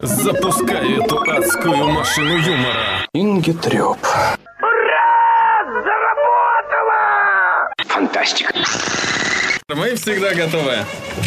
Запускай эту адскую машину юмора. Ингитрёп. Ура! Заработало! Фантастика. Мы всегда готовы.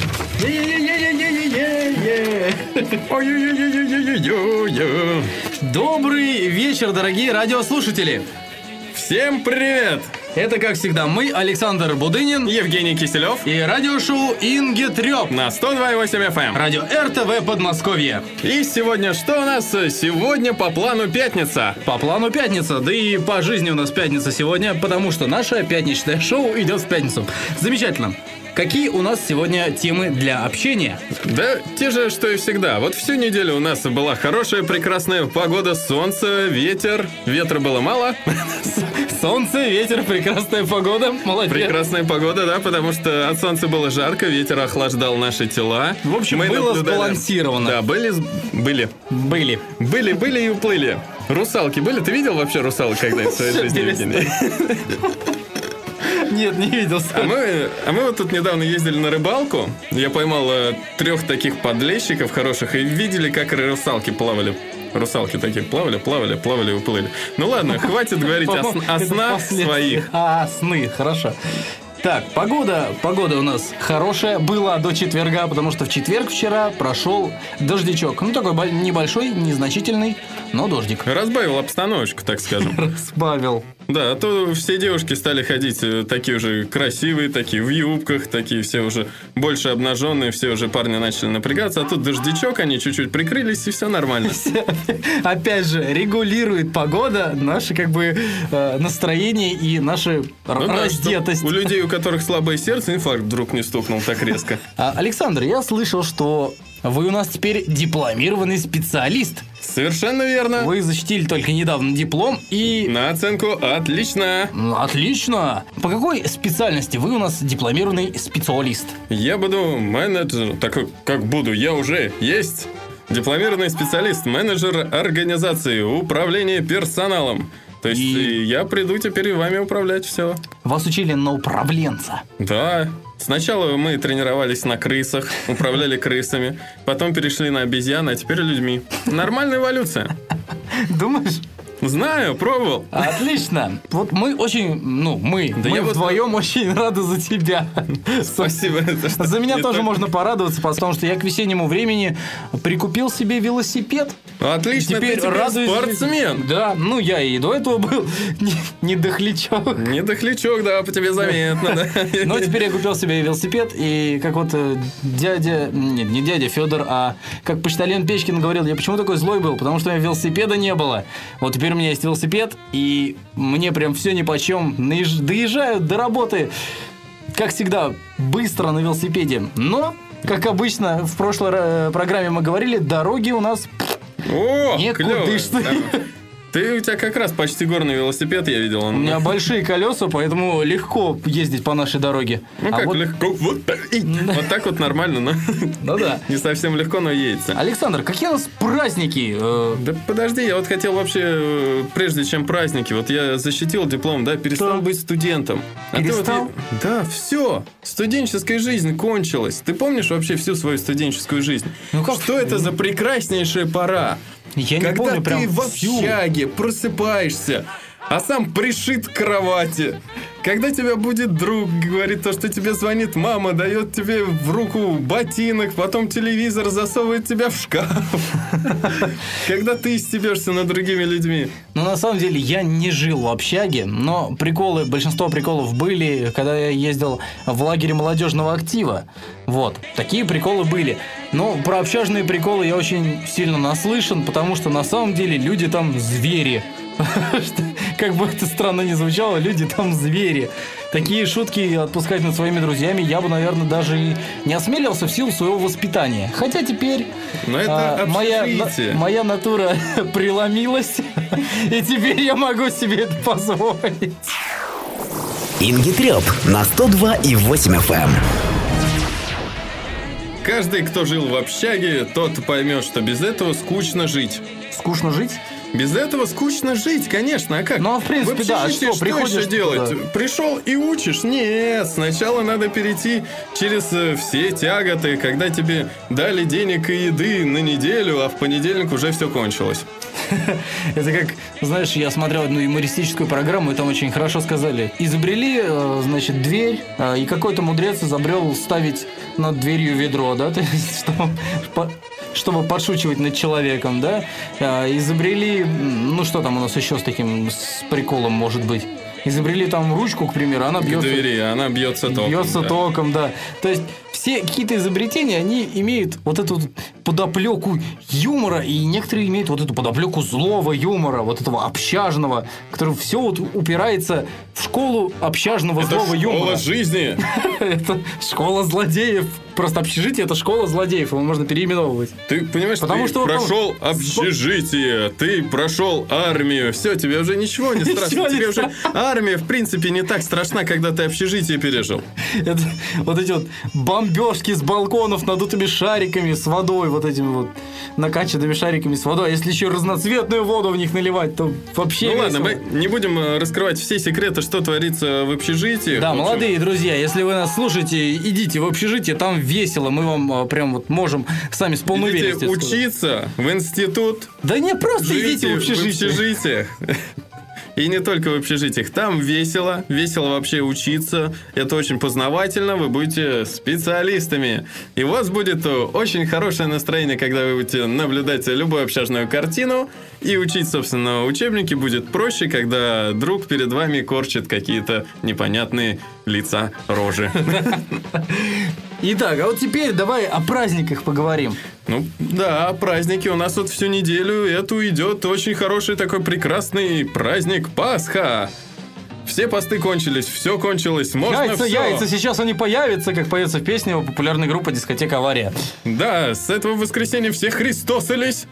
Добрый вечер, дорогие радиослушатели! Всем привет! Это, как всегда, мы, Александр Будынин, Евгений Киселев и радиошоу «Ингитрёп» на 102,8 FM. Радио РТВ Подмосковье. И сегодня что у нас? Сегодня по плану пятница. По плану пятница, да и по жизни у нас пятница сегодня, потому что наше пятничное шоу идет в пятницу. Замечательно. Какие у нас сегодня темы для общения? Да, те же, что и всегда. Вот всю неделю у нас была хорошая, прекрасная погода, солнце, ветер. Ветра было мало. Солнце, ветер, прекрасная погода. Молодец. Прекрасная погода, да, потому что от солнца было жарко, ветер охлаждал наши тела. В общем, было сбалансировано. Да, были и уплыли. Русалки были? Ты видел вообще русалок когда-то в своей жизни, Евгений? Нет, не видел. А мы вот тут недавно ездили на рыбалку. Я поймал 3 таких подлещиков хороших и видели, как русалки плавали. Русалки такие плавали и уплыли. Ну ладно, хватит говорить о снах своих. Сны, хорошо. Так, погода у нас хорошая была до четверга, потому что в четверг вчера прошел дождичок. Ну, такой небольшой, незначительный, но дождик. Разбавил обстановочку, так скажем. Разбавил. Да, а то все девушки стали ходить такие уже красивые, такие в юбках, такие все уже больше обнаженные, все уже парни начали напрягаться, а тут дождичок, они чуть-чуть прикрылись, и все нормально. Опять же, регулирует погода наше настроение и нашу раздетость. У людей, у которых слабое сердце, инфаркт вдруг не стукнул так резко. Александр, я слышал, что вы у нас теперь дипломированный специалист. Совершенно верно. Вы защитили только недавно диплом и... На оценку отлично. Отлично. По какой специальности вы у нас дипломированный специалист? Я буду менеджер, так как буду, я уже есть. Дипломированный специалист, менеджер организации, управления персоналом. То есть я приду теперь и вами управлять все. Вас учили на управленца. Да. Сначала мы тренировались на крысах, управляли крысами, потом перешли на обезьян, а теперь людьми. Нормальная эволюция. Думаешь? Знаю, пробовал. Отлично. Вот мы очень, мы вдвоем очень рады за тебя. Спасибо. За меня тоже можно порадоваться, потому что я к весеннему времени прикупил себе велосипед. Отлично, теперь ты спортсмен. Да, я и до этого был недохлячок. Недохлячок, да, по тебе заметно. Но теперь я купил себе велосипед, и как вот дядя, не дядя Федор, а как почтальон Печкин говорил, я почему такой злой был? Потому что у меня велосипеда не было. Вот теперь у меня есть велосипед, и мне прям все нипочем. Доезжаю до работы, как всегда, быстро на велосипеде. Но, как обычно, в прошлой программе мы говорили, дороги у нас никудышные. У тебя как раз почти горный велосипед, я видел. У меня большие колеса, поэтому легко ездить по нашей дороге. Легко? Вот так вот нормально, но... Ну да. Не совсем легко, но едется. Александр, какие у нас праздники? Да подожди, я вот хотел вообще, прежде чем праздники, вот я защитил диплом, да, перестал быть студентом. Перестал? Да, все. Студенческая жизнь кончилась. Ты помнишь вообще всю свою студенческую жизнь? Что это за прекраснейшая пора? Я не помню прям ты в общаге просыпаешься, а сам пришит к кровати. Когда тебя будет друг, говорит то, что тебе звонит мама, дает тебе в руку ботинок, потом телевизор засовывает тебя в шкаф. Когда ты стебешься над другими людьми. На самом деле, я не жил в общаге, но большинство приколов были, когда я ездил в лагере молодежного актива. Вот, такие приколы были. Но про общажные приколы я очень сильно наслышан, потому что на самом деле люди там звери. Как бы это странно ни звучало, люди там звери. Такие шутки отпускать над своими друзьями я бы, наверное, даже и не осмелился в силу своего воспитания. Хотя теперь моя натура преломилась, и теперь я могу себе это позволить. Ингитрёп на 102,8 FM. Каждый, кто жил в общаге, тот поймет, что без этого скучно жить. Скучно жить? Без этого скучно жить, конечно. А как? Ну, а в принципе, да. А что, приходишь еще делать? туда? Пришел и учишь? Нет, сначала надо перейти через все тяготы, когда тебе дали денег и еды на неделю, а в понедельник уже все кончилось. Это как, знаешь, я смотрел одну юмористическую программу, и там очень хорошо сказали. Изобрели, значит, дверь, и какой-то мудрец изобрел ставить над дверью ведро, да, то есть, чтобы подшучивать над человеком, да. Изобрели, ну что там у нас еще с таким с приколом может быть? Изобрели там ручку, к примеру, она бьется... К двери, она бьется током. Бьется током, да. То есть все какие-то изобретения, они имеют вот эту подоплеку юмора, и некоторые имеют вот эту подоплеку злого юмора, вот этого общажного, который все вот упирается в школу общажного злого юмора. Это школа жизни. Это школа злодеев. Просто общежитие – это школа злодеев, его можно переименовывать. Ты понимаешь, Потому ты что прошел общежитие, ты прошел армию, все, тебе уже ничего не страшно. Тебе уже армия, в принципе, не так страшна, когда ты общежитие пережил. Это вот эти вот бомбежки с балконов надутыми шариками с водой, вот этими вот накачанными шариками с водой. А если еще разноцветную воду в них наливать, то вообще... Ну ладно, мы не будем раскрывать все секреты, что творится в общежитии. Да, молодые друзья, если вы нас слушаете, идите в общежитие, там весело, мы вам прям вот можем сами с полной уверенностью сказать. Учиться в институт. Да не, просто идите в общежитие. В общежитиях. И не только в общежитиях. Там весело. Весело вообще учиться. Это очень познавательно. Вы будете специалистами. И у вас будет очень хорошее настроение, когда вы будете наблюдать любую общажную картину. И учить, собственно, учебники будет проще, когда друг перед вами корчит какие-то непонятные лица, рожи. Итак, а вот теперь давай о праздниках поговорим. Ну, да, праздники у нас вот всю неделю эту идет очень хороший такой прекрасный праздник Пасха. Все посты кончились, все кончилось, можно яйца, сейчас они появятся, как поется в песне у популярной группы «Дискотека Авария». Да, с этого воскресенья все христосались.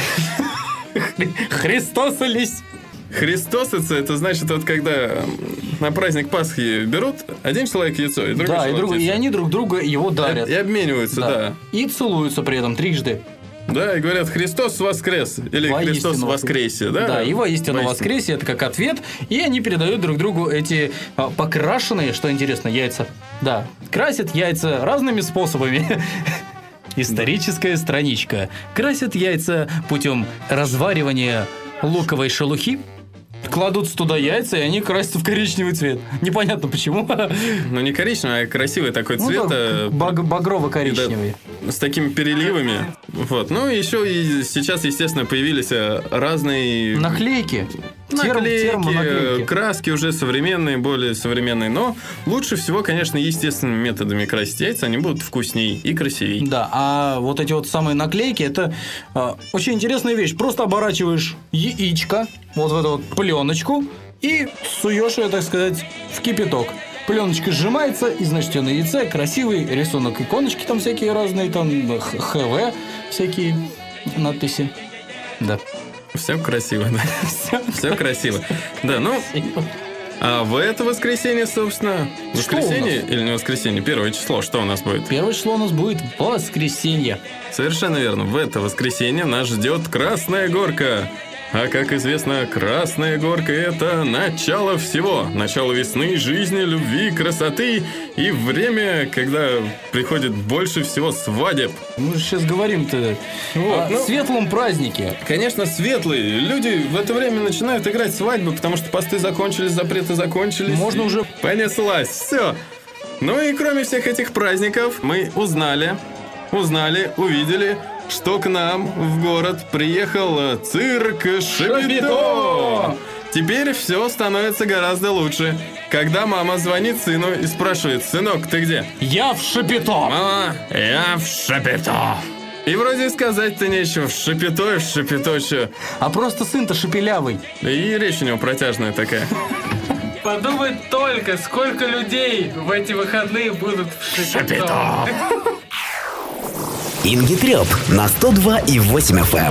Христосались. Христоситься, это значит, вот когда на праздник Пасхи берут один человек яйцо, и другой человек яйцо. И они друг друга его дарят. И обмениваются, да. И целуются при этом трижды. Да, и говорят, Христос воскрес. Или воистину, Христос воскресе, да? Да, и воистину воскресе, это как ответ. И они передают друг другу эти покрашенные, что интересно, яйца. Да, красят яйца разными способами. Историческая страничка. Красят яйца путем разваривания луковой шелухи. Кладут туда яйца, и они красятся в коричневый цвет. Непонятно почему. Ну, не коричневый, а красивый такой цвет. Багрово-коричневый. Да, с такими переливами. Вот. Ну, еще и сейчас, естественно, появились разные... Наклейки. Наклейки, краски уже современные, более современные. Но лучше всего, конечно, естественными методами красить яйца. Они будут вкусней и красивей. Да, а вот эти вот самые наклейки, это очень интересная вещь. Просто оборачиваешь яичко, вот в эту вот пленочку, и суешь ее, так сказать, в кипяток. Пленочка сжимается, и, значит, на яйце красивый рисунок. Иконочки там всякие разные, там ХВ, всякие надписи. Да. Все красиво, да. Все красиво. Да, ну... А в это воскресенье, собственно... Воскресенье или не воскресенье? Первое число. Что у нас будет? Первое число у нас будет воскресенье. Совершенно верно. В это воскресенье нас ждет Красная Горка. А, как известно, Красная Горка – это начало всего. Начало весны, жизни, любви, красоты и время, когда приходит больше всего свадеб. Мы же сейчас говорим-то о светлом празднике. Конечно, светлый. Люди в это время начинают играть свадьбы, потому что посты закончились, запреты закончились. Можно уже... Понеслась. Все. Ну и кроме всех этих праздников мы узнали, увидели, что к нам в город приехал цирк Шапито. Теперь все становится гораздо лучше. Когда мама звонит сыну и спрашивает: «Сынок, ты где?» «Я в Шапито!» «Мама, я в Шапито!» И вроде сказать-то нечего, в Шапито, что. А просто сын-то шепелявый. И речь у него протяжная такая. Подумать только, сколько людей в эти выходные будут в Шапито. Ингитрёп на 102,8 FM.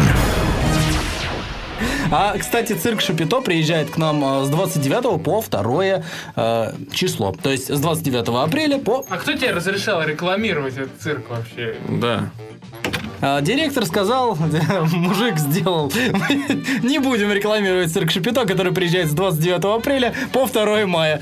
А, кстати, цирк Шапито приезжает к нам с 29 по 2 число. То есть с 29 апреля по... А кто тебе разрешал рекламировать этот цирк вообще? Да. Директор сказал, мужик сделал, не будем рекламировать цирк Шапито, который приезжает с 29 апреля по 2 мая.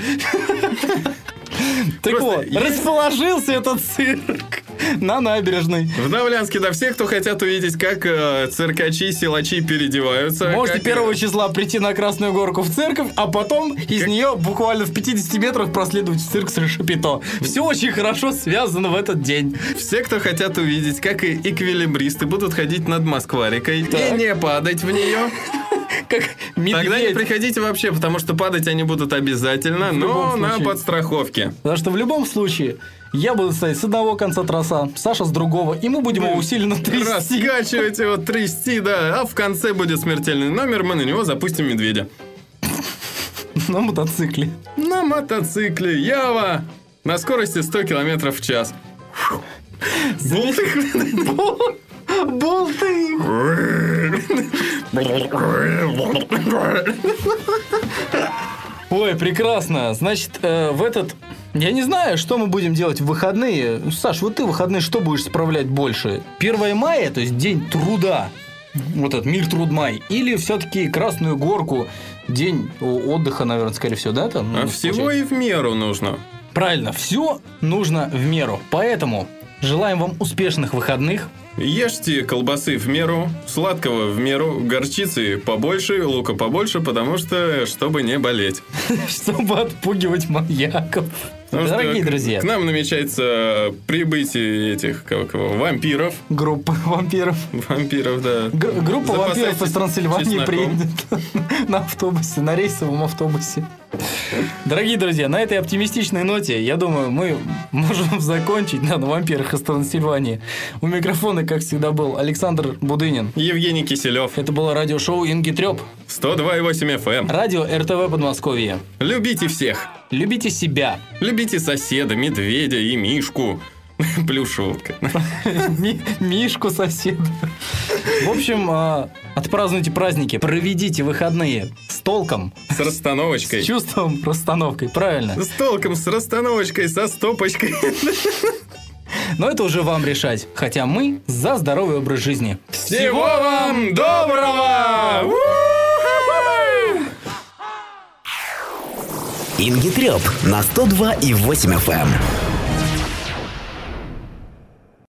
Так вот, расположился этот цирк на набережной. В Давлянске, да, все, кто хотят увидеть, как циркачи, силачи переодеваются. Можете 1 числа прийти на Красную Горку в церковь, а потом из нее буквально в 50 метрах проследовать в цирк Шапито. Все очень хорошо связано в этот день. Все, кто хотят увидеть, как и эквилибристы будут ходить над Москварикой и не падать в нее. Как медведь. Тогда не приходите вообще, потому что падать они будут обязательно, но на подстраховке. Потому что в любом случае я буду стоять с одного конца троса, Саша с другого, и мы будем его усиленно трясти. Раскачивать его, трясти, да. А в конце будет смертельный номер, мы на него запустим медведя. На мотоцикле. На мотоцикле. Ява. На скорости 100 км в час. Болты. Ой, прекрасно. Значит, в этот... Я не знаю, что мы будем делать в выходные. Саш, вот ты в выходные что будешь справлять больше? 1 мая, то есть день труда. Вот этот мир труд-май. Или все-таки Красную Горку, день отдыха, наверное, скорее всего, да? Там, а всего и в меру нужно. Правильно, все нужно в меру. Поэтому желаем вам успешных выходных. Ешьте колбасы в меру, сладкого в меру, горчицы побольше, лука побольше, потому что, чтобы не болеть. Чтобы отпугивать маньяков. Дорогие друзья. К нам намечается прибытие этих вампиров. Группа вампиров. Вампиров, да. Группа вампиров из Трансильвании чесноком. приедет на автобусе, на рейсовом автобусе. Дорогие друзья, на этой оптимистичной ноте, я думаю, мы можем закончить на вампирах из Трансильвании. У микрофона, как всегда, был Александр Будынин. Евгений Киселев. Это было радиошоу Инги Трёп. 102,8 FM. Радио РТВ Подмосковье. Любите всех. Любите себя. Любите соседа, медведя и мишку. Плюшевка. Мишку соседа. В общем, отпразднуйте праздники, проведите выходные с толком. С расстановочкой. С чувством, расстановкой, правильно. С толком, с расстановочкой, со стопочкой. Но это уже вам решать. Хотя мы за здоровый образ жизни. Всего вам доброго! Инги Трёп на 102,8 FM.